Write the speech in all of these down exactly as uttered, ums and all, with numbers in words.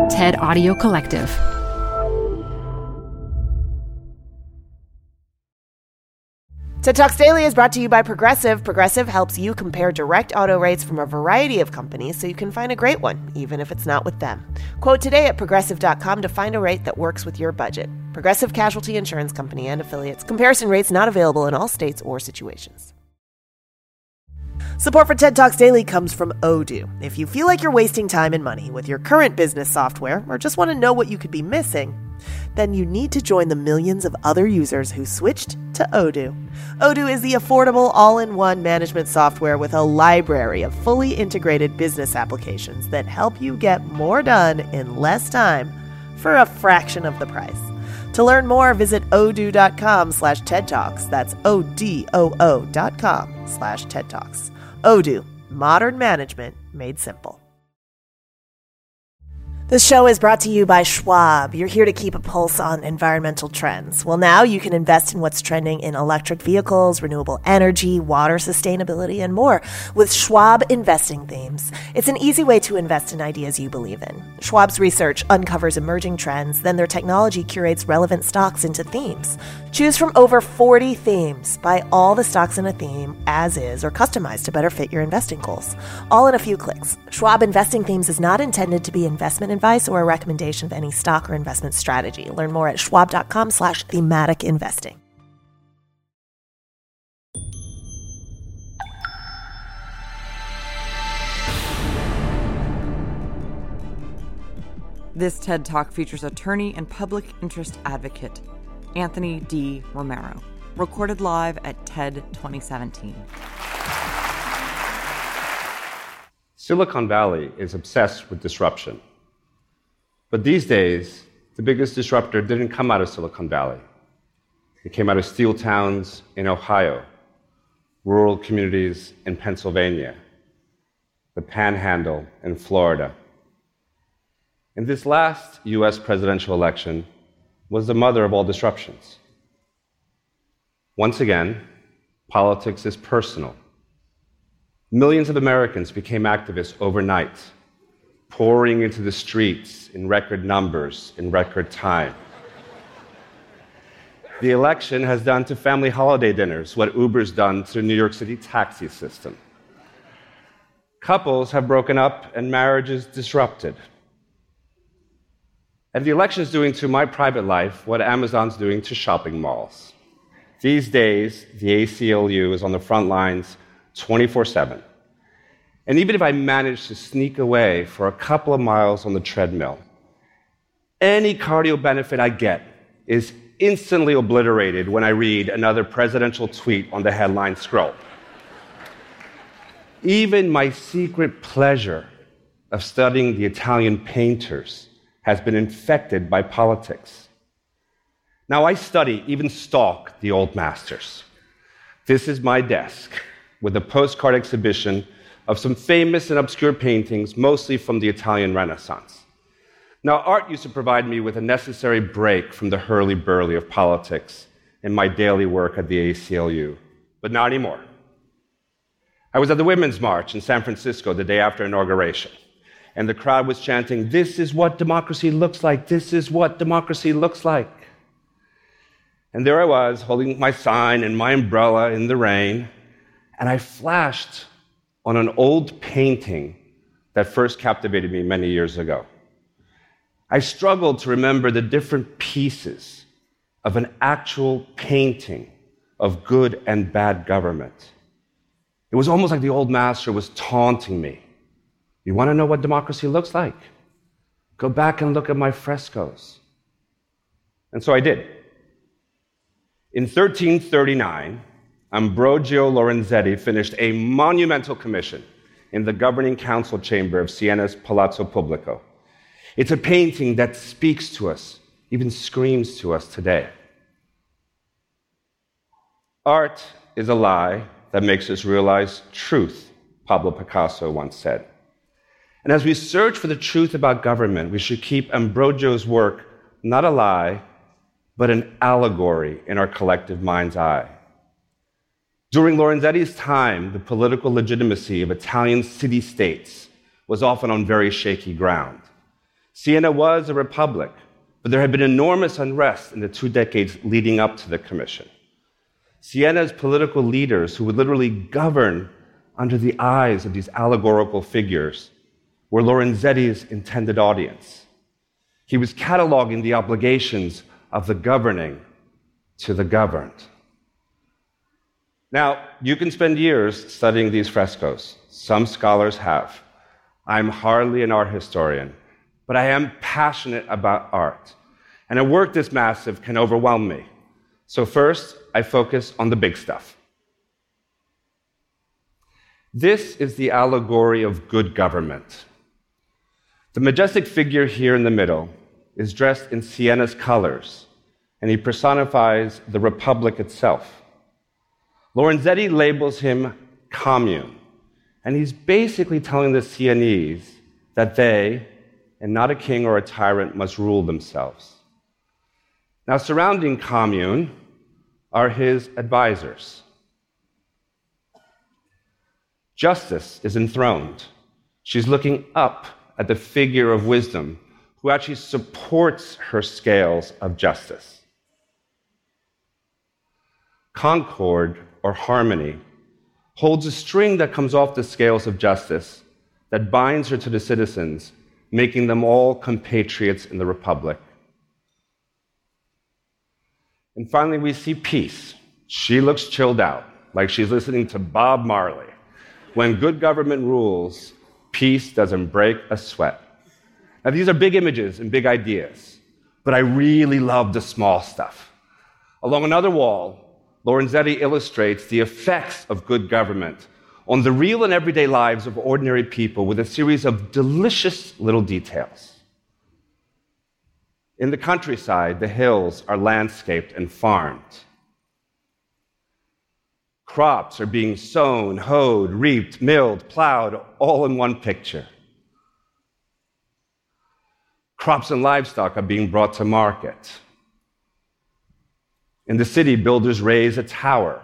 TED Audio Collective. TED Talks Daily is brought to you by Progressive. Progressive helps you compare direct auto rates from a variety of companies so you can find a great one, even if it's not with them. Quote today at progressive dot com to find a rate that works with your budget. Progressive Casualty Insurance Company and affiliates. Comparison rates not available in all states or situations. Support for TED Talks Daily comes from Odoo. If you feel like you're wasting time and money with your current business software or just want to know what you could be missing, then you need to join the millions of other users who switched to Odoo. Odoo is the affordable all-in-one management software with a library of fully integrated business applications that help you get more done in less time for a fraction of the price. To learn more, visit odoo.com slash TED Talks. That's O-D-O-O dot com slash TED Talks. Odoo, modern management made simple. This show is brought to you by Schwab. You're here to keep a pulse on environmental trends. Well, now you can invest in what's trending in electric vehicles, renewable energy, water sustainability, and more with Schwab Investing Themes. It's an easy way to invest in ideas you believe in. Schwab's research uncovers emerging trends, then their technology curates relevant stocks into themes. Choose from over forty themes. Buy all the stocks in a theme as is or customized to better fit your investing goals. All in a few clicks. Schwab Investing Themes is not intended to be investment advice or a recommendation of any stock or investment strategy. Learn more at schwab.com slash thematic investing. This TED Talk features attorney and public interest advocate Anthony D. Romero, recorded live at TED twenty seventeen. Silicon Valley is obsessed with disruption. But these days, the biggest disruptor didn't come out of Silicon Valley. It came out of steel towns in Ohio, rural communities in Pennsylvania, the Panhandle in Florida. And this last U S presidential election was the mother of all disruptions. Once again, politics is personal. Millions of Americans became activists overnight, pouring into the streets in record numbers, in record time. The election has done to family holiday dinners what Uber's done to the New York City taxi system. Couples have broken up and marriages disrupted. And the election's doing to my private life what Amazon's doing to shopping malls. These days, the A C L U is on the front lines twenty-four seven. And even if I manage to sneak away for a couple of miles on the treadmill, any cardio benefit I get is instantly obliterated when I read another presidential tweet on the headline scroll. Even my secret pleasure of studying the Italian painters has been infected by politics. Now I study, even stalk, the old masters. This is my desk with a postcard exhibition of some famous and obscure paintings, mostly from the Italian Renaissance. Now, art used to provide me with a necessary break from the hurly-burly of politics in my daily work at the A C L U, but not anymore. I was at the Women's March in San Francisco the day after inauguration, and the crowd was chanting, "This is what democracy looks like, this is what democracy looks like." And there I was, holding my sign and my umbrella in the rain, and I flashed on an old painting that first captivated me many years ago. I struggled to remember the different pieces of an actual painting of good and bad government. It was almost like the old master was taunting me. You want to know what democracy looks like? Go back and look at my frescoes. And so I did. In thirteen thirty-nine, Ambrogio Lorenzetti finished a monumental commission in the governing council chamber of Siena's Palazzo Pubblico. It's a painting that speaks to us, even screams to us today. Art is a lie that makes us realize truth, Pablo Picasso once said. And as we search for the truth about government, we should keep Ambrogio's work not a lie, but an allegory in our collective mind's eye. During Lorenzetti's time, the political legitimacy of Italian city-states was often on very shaky ground. Siena was a republic, but there had been enormous unrest in the two decades leading up to the commission. Siena's political leaders, who would literally govern under the eyes of these allegorical figures, were Lorenzetti's intended audience. He was cataloging the obligations of the governing to the governed. Now, you can spend years studying these frescoes. Some scholars have. I'm hardly an art historian, but I am passionate about art. And a work this massive can overwhelm me. So first, I focus on the big stuff. This is the allegory of good government. The majestic figure here in the middle is dressed in Siena's colors, and he personifies the Republic itself. Lorenzetti labels him commune, and he's basically telling the Sienese that they, and not a king or a tyrant, must rule themselves. Now, surrounding commune are his advisors. Justice is enthroned. She's looking up at the figure of wisdom, who actually supports her scales of justice. Concord, or harmony, holds a string that comes off the scales of justice that binds her to the citizens, making them all compatriots in the Republic. And finally, we see peace. She looks chilled out, like she's listening to Bob Marley. When good government rules, peace doesn't break a sweat. Now, these are big images and big ideas, but I really love the small stuff. Along another wall, Lorenzetti illustrates the effects of good government on the real and everyday lives of ordinary people with a series of delicious little details. In the countryside, the hills are landscaped and farmed. Crops are being sown, hoed, reaped, milled, plowed, all in one picture. Crops and livestock are being brought to market. In the city, builders raise a tower.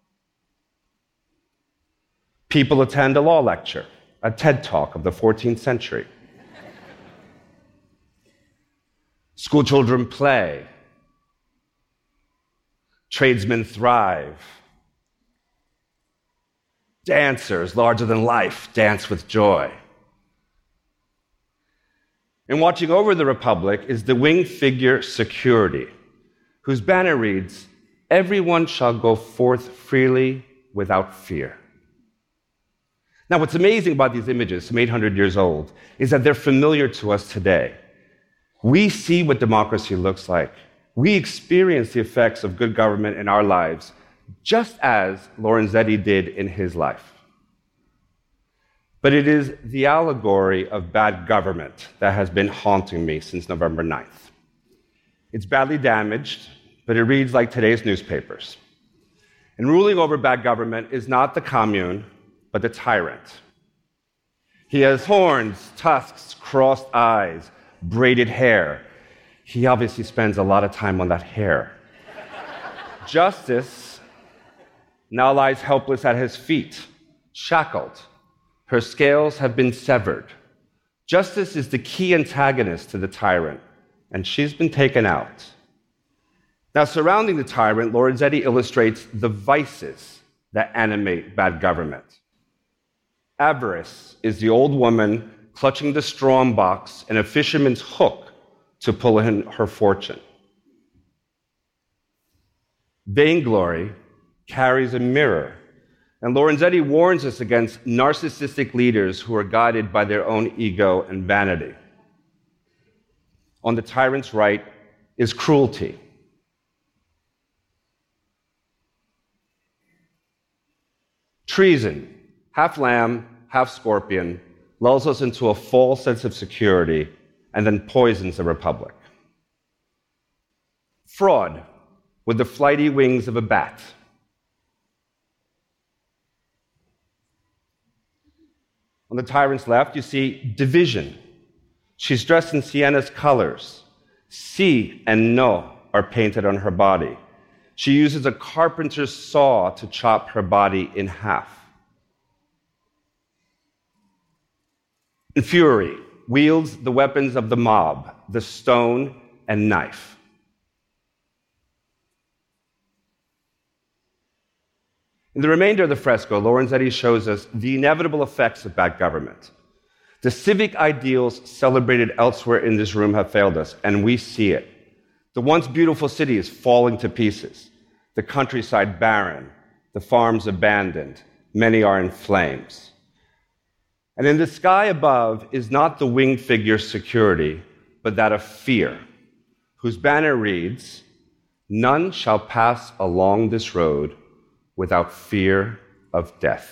People attend a law lecture, a TED Talk of the fourteenth century. School children play. Tradesmen thrive. Dancers, larger than life, dance with joy. And watching over the Republic is the winged figure Security, whose banner reads, "Everyone shall go forth freely without fear." Now, what's amazing about these images, some eight hundred years old, is that they're familiar to us today. We see what democracy looks like. We experience the effects of good government in our lives, just as Lorenzetti did in his life. But it is the allegory of bad government that has been haunting me since November ninth. It's badly damaged, but it reads like today's newspapers. And ruling over bad government is not the commune, but the tyrant. He has horns, tusks, crossed eyes, braided hair. He obviously spends a lot of time on that hair. Justice now lies helpless at his feet, shackled. Her scales have been severed. Justice is the key antagonist to the tyrant, and she's been taken out. Now, surrounding the tyrant, Lorenzetti illustrates the vices that animate bad government. Avarice is the old woman clutching the strong box and a fisherman's hook to pull in her fortune. Vainglory carries a mirror, and Lorenzetti warns us against narcissistic leaders who are guided by their own ego and vanity. On the tyrant's right is cruelty. Treason, half lamb, half scorpion, lulls us into a false sense of security and then poisons the Republic. Fraud, with the flighty wings of a bat. On the tyrant's left, you see division. She's dressed in Siena's colors. Si and no are painted on her body. She uses a carpenter's saw to chop her body in half. And fury, wields the weapons of the mob, the stone and knife. In the remainder of the fresco, Lorenzetti shows us the inevitable effects of bad government. The civic ideals celebrated elsewhere in this room have failed us, and we see it. The once beautiful city is falling to pieces, the countryside barren, the farms abandoned, many are in flames. And in the sky above is not the winged figure's security, but that of fear, whose banner reads, "None shall pass along this road without fear of death."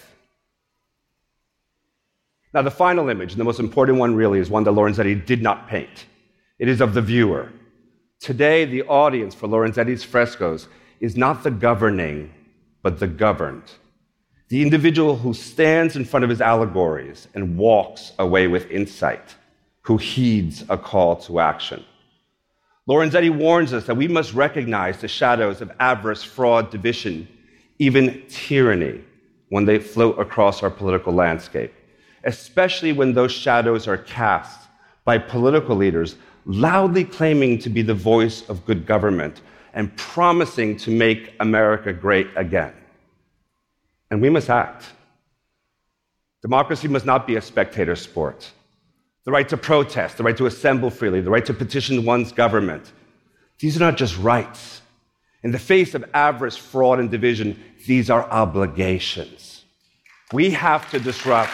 Now, the final image, and the most important one really, is one that Lorenzetti did not paint. It is of the viewer. Today, the audience for Lorenzetti's frescoes is not the governing, but the governed. The individual who stands in front of his allegories and walks away with insight, who heeds a call to action. Lorenzetti warns us that we must recognize the shadows of avarice, fraud, division, even tyranny, when they float across our political landscape, especially when those shadows are cast by political leaders loudly claiming to be the voice of good government and promising to make America great again. And we must act. Democracy must not be a spectator sport. The right to protest, the right to assemble freely, the right to petition one's government, these are not just rights. In the face of avarice, fraud, and division, these are obligations. We have to disrupt.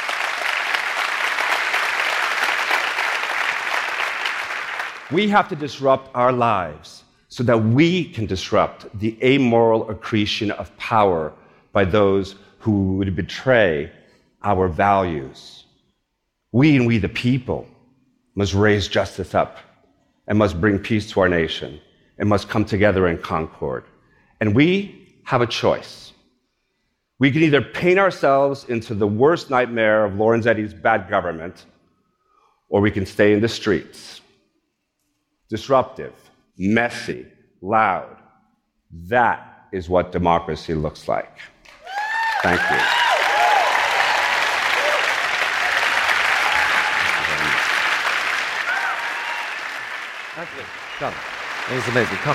We have to disrupt our lives so that we can disrupt the amoral accretion of power by those who would betray our values. We and we the people must raise justice up and must bring peace to our nation and must come together in concord. And we have a choice. We can either paint ourselves into the worst nightmare of Lorenzetti's bad government, or we can stay in the streets. Disruptive, messy, loud. That is what democracy looks like. Thank you. Anthony, come. It was amazing. Come.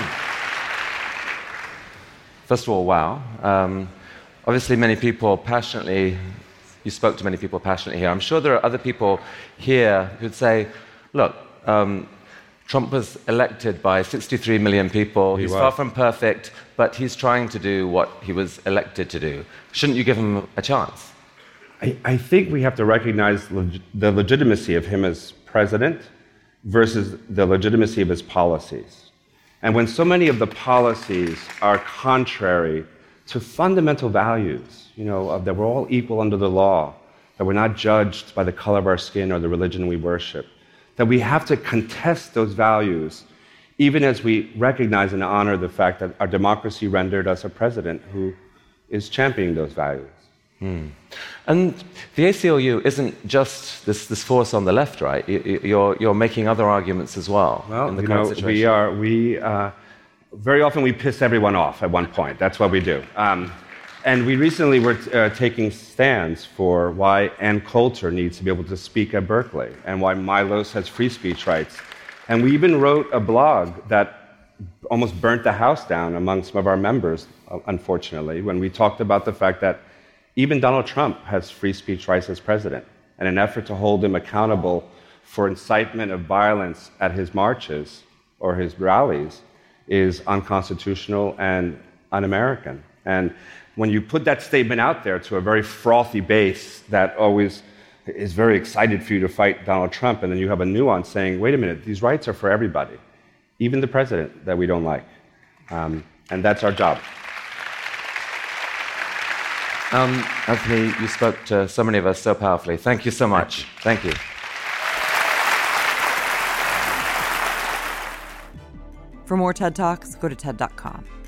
First of all, wow. Um, obviously, many people passionately, you spoke to many people passionately here. I'm sure there are other people here who'd say, look, um, Trump was elected by sixty-three million people. He he's was. far from perfect, but he's trying to do what he was elected to do. Shouldn't you give him a chance? I, I think we have to recognize leg- the legitimacy of him as president versus the legitimacy of his policies. And when so many of the policies are contrary to fundamental values, you know, of that we're all equal under the law, that we're not judged by the color of our skin or the religion we worship, that we have to contest those values, even as we recognize and honor the fact that our democracy rendered us a president who is championing those values. Hmm. And the A C L U isn't just this, this force on the left, right? You, you're, you're making other arguments as well. Well, in the you current know, situation. we are, we, uh, very often we piss everyone off at one point. That's what we do. Um, and we recently were t- uh, taking stands for why Ann Coulter needs to be able to speak at Berkeley and why Milos has free speech rights. And we even wrote a blog that almost burnt the house down among some of our members, unfortunately, when we talked about the fact that even Donald Trump has free speech rights as president. And an effort to hold him accountable for incitement of violence at his marches or his rallies is unconstitutional and un-American. And when you put that statement out there to a very frothy base that always is very excited for you to fight Donald Trump, and then you have a nuance saying, wait a minute, these rights are for everybody, even the president that we don't like. Um, and that's our job. Um, Anthony, you spoke to so many of us so powerfully. Thank you so much. Thank you. For more TED Talks, go to TED dot com.